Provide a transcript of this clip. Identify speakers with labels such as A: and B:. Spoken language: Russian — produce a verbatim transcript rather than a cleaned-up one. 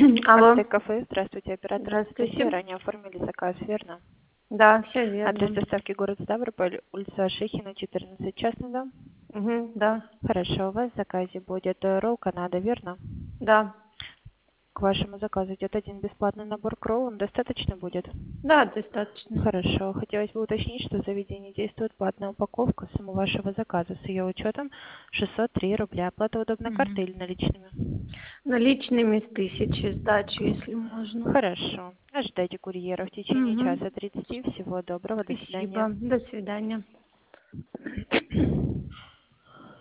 A: Алло.
B: Артек кафе, здравствуйте, оператор Анастасия,
A: Здравствуйте.
B: ранее оформили заказ, верно?
A: Да, все
B: Адрес
A: верно.
B: доставки город Ставрополь, улица Шехина, четырнадцать, частный дом.
A: Угу, да.
B: Хорошо, у вас в заказе будет э, ролл Канада, верно?
A: Да.
B: К вашему заказу идет один бесплатный набор к роллам, достаточно будет?
A: Да, достаточно.
B: Хорошо, хотелось бы уточнить, что в заведении действует платная упаковка, сумма вашего заказа с ее учетом шестьсот три рубля. Оплата удобной
A: Угу.
B: картой или наличными?
A: Наличными с тысячи сдачи, если можно.
B: Хорошо. Ожидайте курьера в течение
A: Угу.
B: часа тридцати. Всего доброго. До свидания.
A: Спасибо. До свидания.